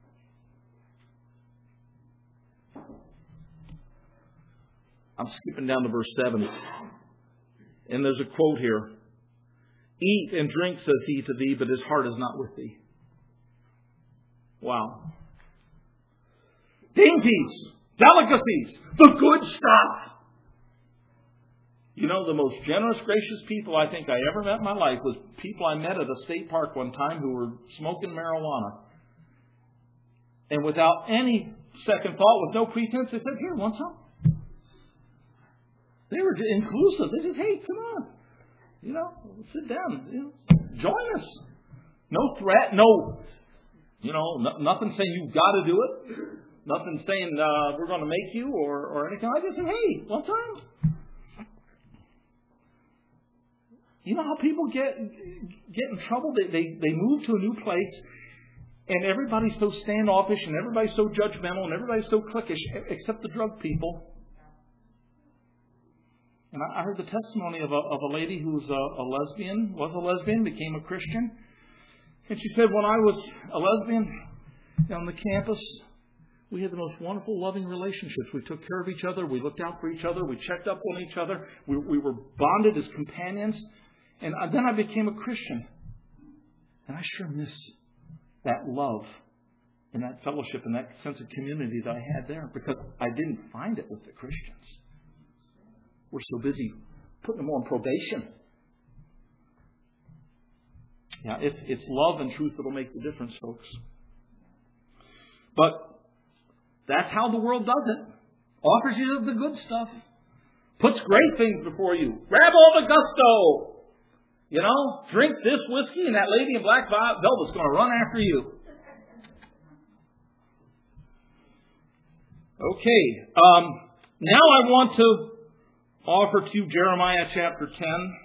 B: I'm skipping down to verse seven. And there's a quote here. Eat and drink, says he to thee, but his heart is not with thee. Wow. Dainties, delicacies, the good stuff. You know, the most generous, gracious people I think I ever met in my life was people I met at a state park one time who were smoking marijuana. And without any second thought, with no pretense, they said, here, want some? They were inclusive. They said, hey, come on. You know, sit down. You know, join us. No threat. No, you know, no, nothing saying you've got to do it. Nothing saying uh, we're going to make you or, or anything. I just said, hey, want some? You know how people get get in trouble? They, they, they move to a new place and everybody's so standoffish and everybody's so judgmental and everybody's so cliquish except the drug people. And I heard the testimony of a, of a lady who was a, a lesbian, was a lesbian, became a Christian. And she said, when I was a lesbian on the campus, we had the most wonderful, loving relationships. We took care of each other. We looked out for each other. We checked up on each other. We, we were bonded as companions. And then I became a Christian. And I sure miss that love and that fellowship and that sense of community that I had there because I didn't find it with the Christians. We're so busy putting them on probation. Yeah, it's, it's love and truth that will make the difference, folks. But that's how the world does it. Offers you the good stuff. Puts great things before you. Grab all the gusto. You know, drink this whiskey and that lady in black velvet's going to run after you. Okay. Um, now I want to offer to you Jeremiah chapter ten.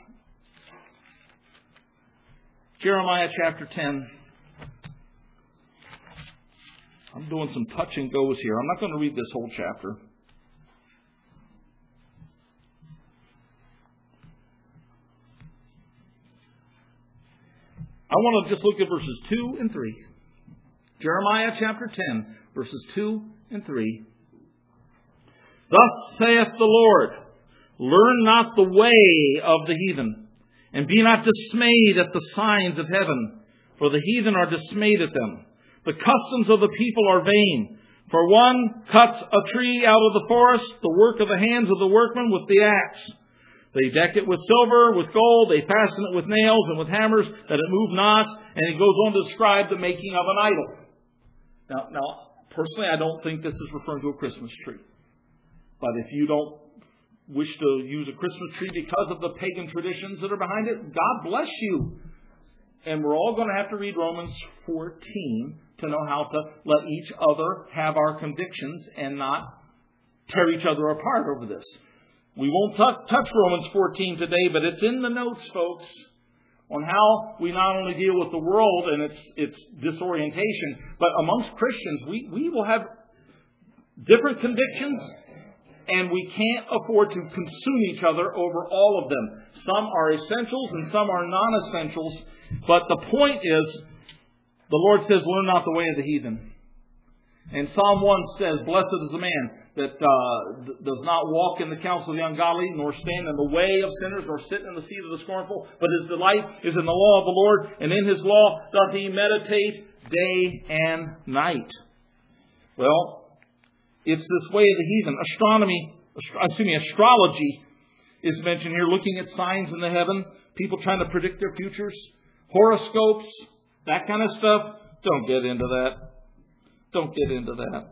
B: Jeremiah chapter ten. I'm doing some touch and goes here. I'm not going to read this whole chapter. I want to just look at verses two and three. Jeremiah chapter ten, verses two and three. Thus saith the Lord, learn not the way of the heathen, and be not dismayed at the signs of heaven, for the heathen are dismayed at them. The customs of the people are vain. For one cuts a tree out of the forest, the work of the hands of the workman with the axe. They deck it with silver, with gold, they fasten it with nails and with hammers, that it move not. And he goes on to describe the making of an idol. Now, now, personally, I don't think this is referring to a Christmas tree. But if you don't wish to use a Christmas tree because of the pagan traditions that are behind it, God bless you. And we're all going to have to read Romans fourteen to know how to let each other have our convictions and not tear each other apart over this. We won't t- touch Romans fourteen today, but it's in the notes, folks, on how we not only deal with the world and its its disorientation, but amongst Christians, we, we will have different convictions, and we can't afford to consume each other over all of them. Some are essentials and some are non-essentials, but the point is, the Lord says, learn not the way of the heathen. And Psalm one says, blessed is the man that uh, does not walk in the counsel of the ungodly, nor stand in the way of sinners, nor sit in the seat of the scornful, but his delight is in the law of the Lord, and in his law doth he meditate day and night. Well, it's this way of the heathen. Astronomy, astro- excuse me, astrology is mentioned here, looking at signs in the heaven, people trying to predict their futures, horoscopes, that kind of stuff. Don't get into that. Don't get into that.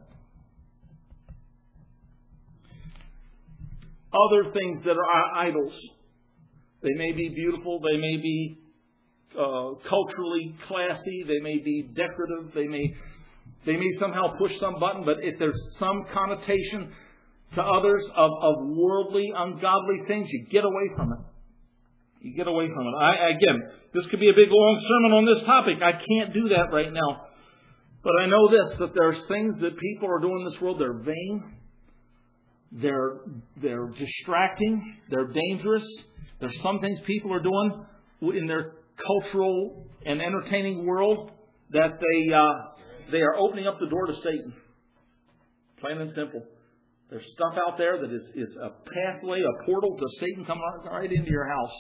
B: Other things that are idols. They may be beautiful. They may be uh, culturally classy. They may be decorative. They may They may somehow push some button, but if there's some connotation to others of, of worldly, ungodly things, you get away from it. You get away from it. I, again, this could be a big long sermon on this topic. I can't do that right now. But I know this, that there's things that people are doing in this world. They're vain. They're, they're distracting. They're dangerous. There's some things people are doing in their cultural and entertaining world that they uh, they are opening up the door to Satan. Plain and simple. There's stuff out there that is, is a pathway, a portal to Satan coming right into your house.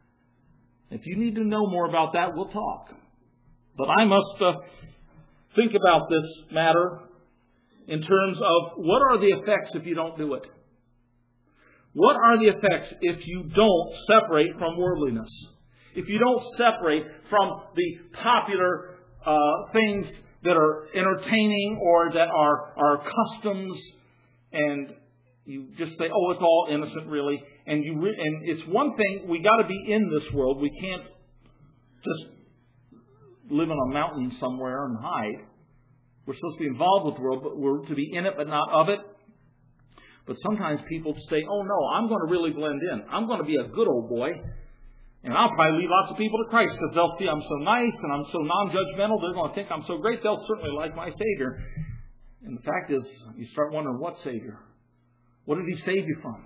B: If you need to know more about that, we'll talk. But I must uh, think about this matter in terms of what are the effects if you don't do it? What are the effects if you don't separate from worldliness? If you don't separate from the popular uh, things that are entertaining or that are, are customs, and you just say, oh, it's all innocent, really. And you re- and it's one thing, we got to be in this world. We can't just live on a mountain somewhere and hide. We're supposed to be involved with the world, but we're to be in it, but not of it. But sometimes people say, oh, no, I'm going to really blend in. I'm going to be a good old boy. And I'll probably lead lots of people to Christ because they'll see I'm so nice and I'm so non-judgmental. They're going to think I'm so great. They'll certainly like my Savior. And the fact is, you start wondering, what Savior? What did He save you from?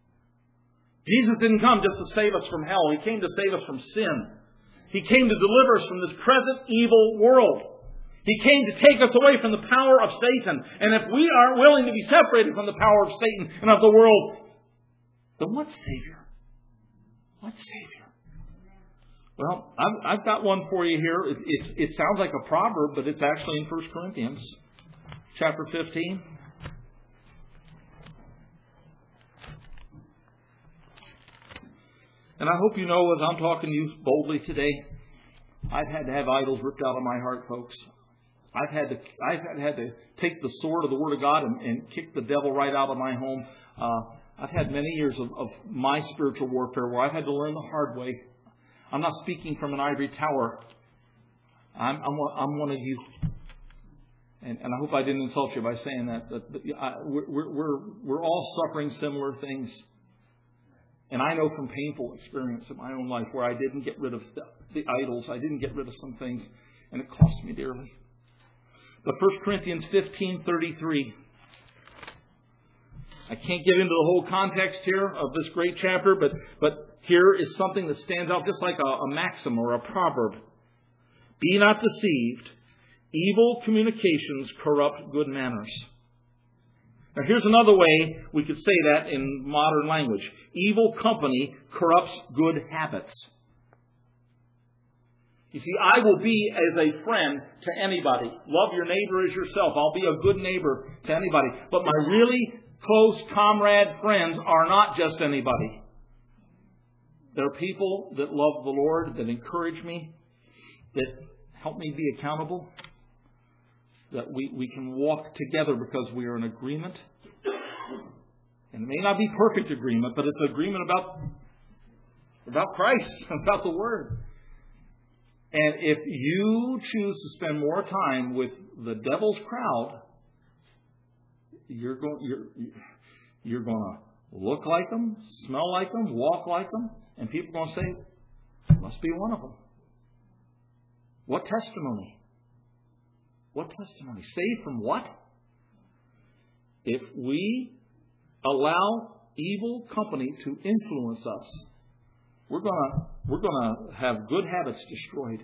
B: Jesus didn't come just to save us from hell. He came to save us from sin. He came to deliver us from this present evil world. He came to take us away from the power of Satan. And if we aren't willing to be separated from the power of Satan and of the world, then what Savior? What Savior? Well, I've, I've got one for you here. It, it, it sounds like a proverb, but it's actually in First Corinthians chapter fifteen. And I hope you know, as I'm talking to you boldly today, I've had to have idols ripped out of my heart, folks. I've had to I've had to take the sword of the Word of God and, and kick the devil right out of my home. Uh, I've had many years of, of my spiritual warfare where I've had to learn the hard way. I'm not speaking from an ivory tower. I'm, I'm, I'm one of you. And, and I hope I didn't insult you by saying that. But, but I, we're, we're, we're all suffering similar things. And I know from painful experience in my own life where I didn't get rid of the, the idols. I didn't get rid of some things. And it cost me dearly. But First Corinthians fifteen thirty-three. I can't get into the whole context here of this great chapter, but, but here is something that stands out just like a, a maxim or a proverb. Be not deceived. Evil communications corrupt good manners. Now here's another way we could say that in modern language. Evil company corrupts good habits. You see, I will be as a friend to anybody. Love your neighbor as yourself. I'll be a good neighbor to anybody. But my really close comrade friends are not just anybody. They're people that love the Lord, that encourage me, that help me be accountable, that we, we can walk together because we are in agreement. And it may not be perfect agreement, but it's agreement about, about Christ, about the Word. And if you choose to spend more time with the devil's crowd, you're going you're you're going to look like them, smell like them, walk like them, and people are going to say, "Must be one of them." What testimony? What testimony? Saved from what? If we allow evil company to influence us, we're gonna we're gonna have good habits destroyed.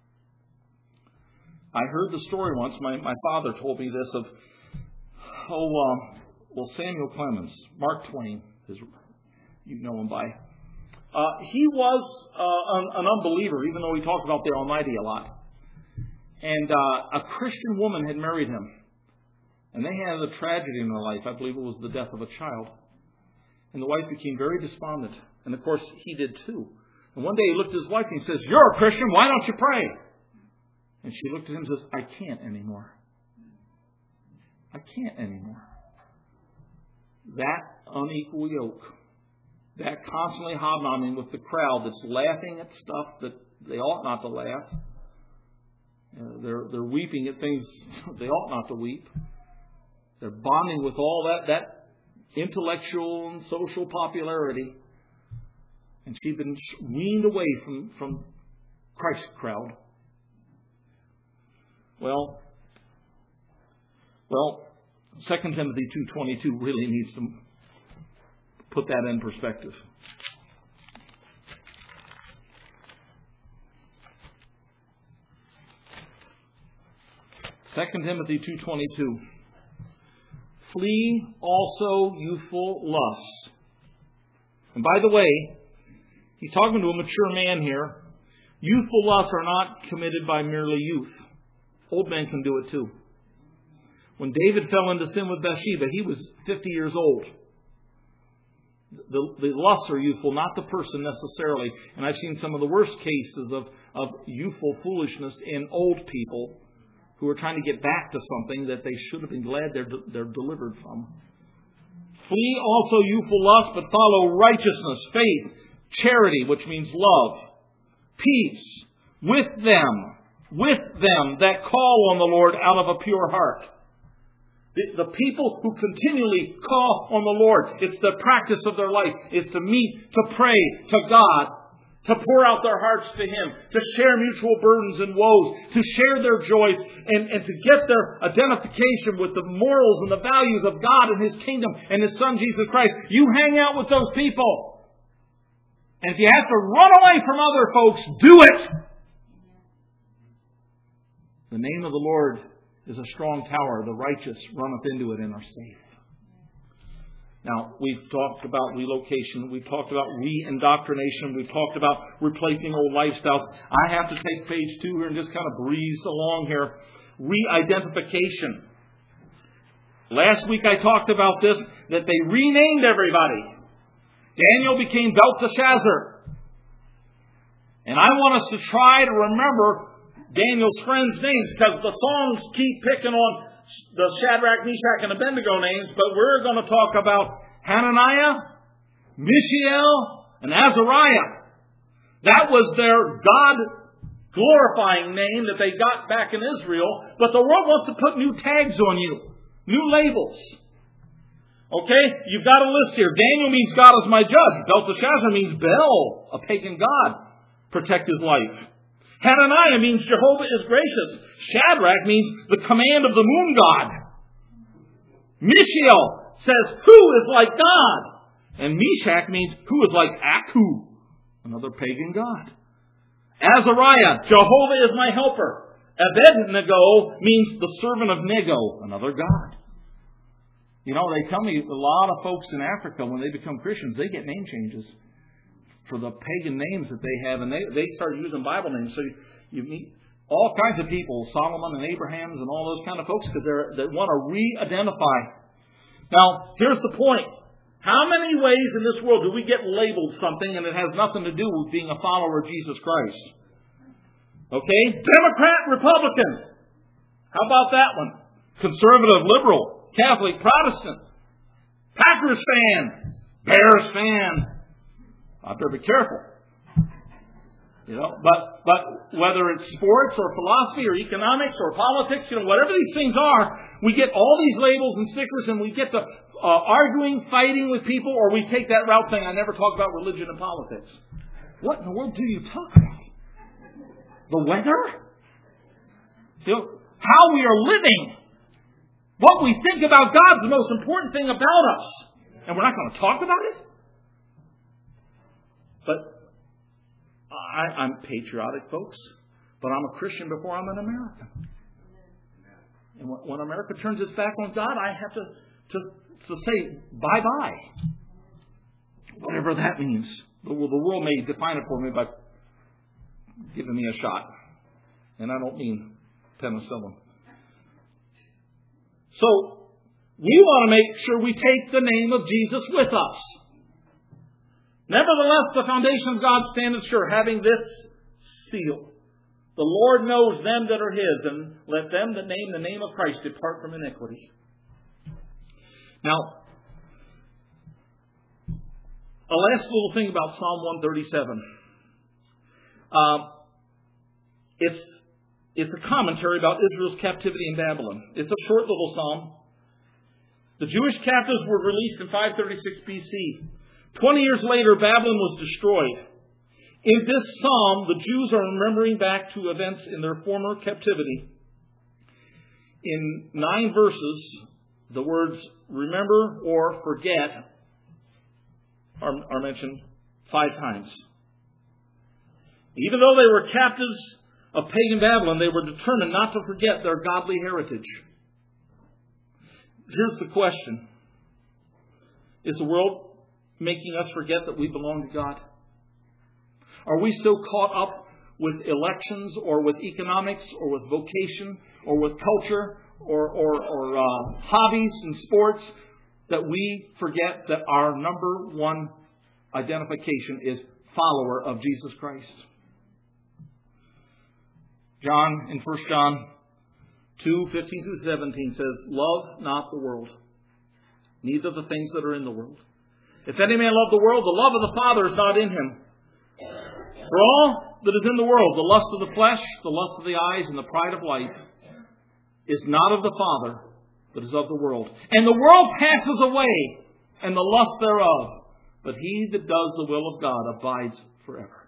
B: I heard the story once. My my father told me this of oh uh, well Samuel Clemens, Mark Twain, his, you know him by. Uh, he was uh, an, an unbeliever, even though he talked about the Almighty a lot. And uh, a Christian woman had married him, and they had a tragedy in their life. I believe it was the death of a child. And the wife became very despondent. And of course, he did too. And one day he looked at his wife and he says, "You're a Christian, why don't you pray?" And she looked at him and says, "I can't anymore. I can't anymore." That unequal yoke, that constantly hobnobbing with the crowd that's laughing at stuff that they ought not to laugh, Uh, they're, they're weeping at things they ought not to weep. They're bonding with all that, that intellectual and social popularity. And she's been weaned away from, from Christ's crowd. Well, well, Second Timothy two twenty-two really needs to put that in perspective. Second Timothy two twenty-two. Flee also youthful lusts. And by the way, he's talking to a mature man here. Youthful lusts are not committed by merely youth. Old men can do it too. When David fell into sin with Bathsheba, he was fifty years old. The, the lusts are youthful, not the person necessarily. And I've seen some of the worst cases of, of youthful foolishness in old people who are trying to get back to something that they should have been glad they're, they're delivered from. Flee also youthful lust, but follow righteousness, faith, charity, which means love, peace, with them, with them that call on the Lord out of a pure heart. The, the people who continually call on the Lord, it's the practice of their life, is to meet, to pray to God, to pour out their hearts to Him, to share mutual burdens and woes, to share their joys, and, and to get their identification with the morals and the values of God and His kingdom and His Son Jesus Christ. You hang out with those people. And if you have to run away from other folks, do it. The name of the Lord is a strong tower. The righteous runneth into it and are safe. Now, we've talked about relocation. We've talked about re-indoctrination. We've talked about replacing old lifestyles. I have to take page two here and just kind of breeze along here. Re-identification. Last week I talked about this, that they renamed everybody. Daniel became Belteshazzar. And I want us to try to remember Daniel's friends' names, because the songs keep picking on the Shadrach, Meshach, and Abednego names, but we're going to talk about Hananiah, Mishael, and Azariah. That was their God-glorifying name that they got back in Israel, but the world wants to put new tags on you, new labels. Okay? You've got a list here. Daniel means God is my judge. Belteshazzar means Bel, a pagan god. Protect his life. Hananiah means Jehovah is gracious. Shadrach means the command of the moon god. Mishael says, who is like God? And Meshach means, who is like Aku, another pagan god. Azariah, Jehovah is my helper. Abednego means the servant of Nego, another god. You know, they tell me a lot of folks in Africa, when they become Christians, they get name changes for the pagan names that they have, and they, they start using Bible names. So you, you meet all kinds of people, Solomon and Abrahams and all those kind of folks, because they want to re-identify. Now, here's the point. How many ways in this world do we get labeled something and it has nothing to do with being a follower of Jesus Christ? Okay? Democrat, Republican. How about that one? Conservative, liberal, Catholic, Protestant. Packers fan. Bears fan. I better be careful. You know, but but whether it's sports or philosophy or economics or politics, you know, whatever these things are, we get all these labels and stickers, and we get to uh, arguing, fighting with people, or we take that route saying, I never talk about religion and politics. What in the world do you talk about? The weather? You know, how we are living. What we think about God is the most important thing about us. And we're not going to talk about it? But I, I'm patriotic, folks. But I'm a Christian before I'm an American. And when, when America turns its back on God, I have to, to, to say bye-bye. Whatever that means. The, the world may define it for me by giving me a shot. And I don't mean penicillin. So, we want to make sure we take the name of Jesus with us. Nevertheless, the foundation of God standeth sure, having this seal. The Lord knows them that are His, and let them that name the name of Christ depart from iniquity. Now, a last little thing about Psalm one thirty-seven. Uh, it's It's a commentary about Israel's captivity in Babylon. It's a short little psalm. The Jewish captives were released in five thirty-six B C. Twenty years later, Babylon was destroyed. In this psalm, the Jews are remembering back to events in their former captivity. In nine verses, the words remember or forget are, are mentioned five times. Even though they were captives of pagan Babylon, they were determined not to forget their godly heritage. Here's the question. Is the world making us forget that we belong to God? Are we so caught up with elections or with economics or with vocation or with culture or, or, or uh, hobbies and sports that we forget that our number one identification is follower of Jesus Christ? John, in First John two, fifteen through seventeen says, love not the world, neither the things that are in the world. If any man love the world, the love of the Father is not in him. For all that is in the world, the lust of the flesh, the lust of the eyes, and the pride of life, is not of the Father, but is of the world. And the world passes away, and the lust thereof. But he that does the will of God abides forever.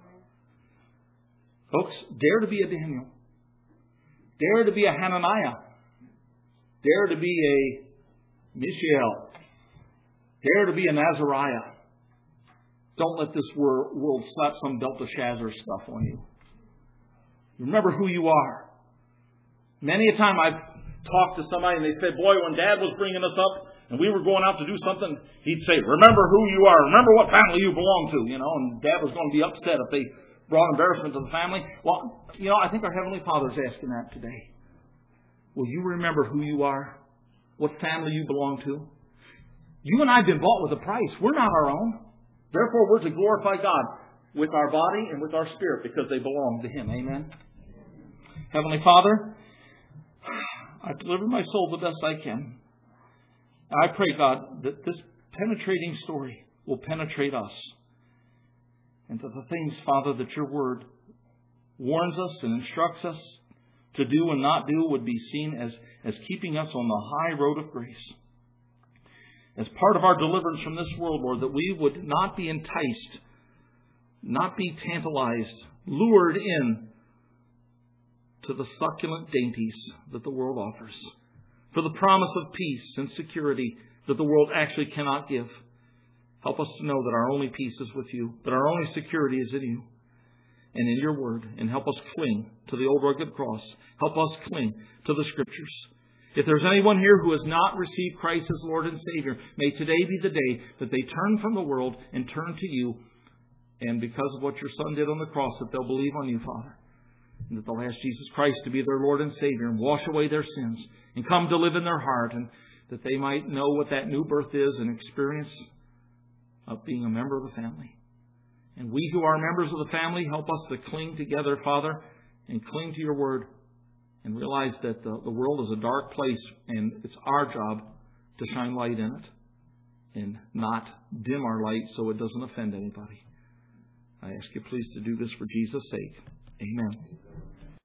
B: Folks, dare to be a Daniel. Dare to be a Hananiah. Dare to be a Mishael. Dare to be a Nazariah. Don't let this world slap some Belteshazzar stuff on you. Remember who you are. Many a time I've talked to somebody and they say, boy, when Dad was bringing us up and we were going out to do something, he'd say, remember who you are. Remember what family you belong to. You know, and Dad was going to be upset if they brought embarrassment to the family. Well, you know, I think our Heavenly Father's asking that today. Will you remember who you are? What family you belong to? You and I have been bought with a price. We're not our own. Therefore, we're to glorify God with our body and with our spirit because they belong to Him. Amen? Heavenly Father, I've delivered my soul the best I can. I pray, God, that this penetrating story will penetrate us. And that the things, Father, that your word warns us and instructs us to do and not do would be seen as, as keeping us on the high road of grace. As part of our deliverance from this world, Lord, that we would not be enticed, not be tantalized, lured in to the succulent dainties that the world offers, for the promise of peace and security that the world actually cannot give. Help us to know that our only peace is with you, that our only security is in you and in your word, and help us cling to the old rugged cross. Help us cling to the Scriptures. If there's anyone here who has not received Christ as Lord and Savior, may today be the day that they turn from the world and turn to you. And because of what your Son did on the cross, that they'll believe on you, Father. And that they'll ask Jesus Christ to be their Lord and Savior and wash away their sins and come to live in their heart. And that they might know what that new birth is and experience of being a member of the family. And we who are members of the family, help us to cling together, Father, and cling to your word. And realize that the, the world is a dark place and it's our job to shine light in it and not dim our light so it doesn't offend anybody. I ask you please to do this for Jesus' sake. Amen.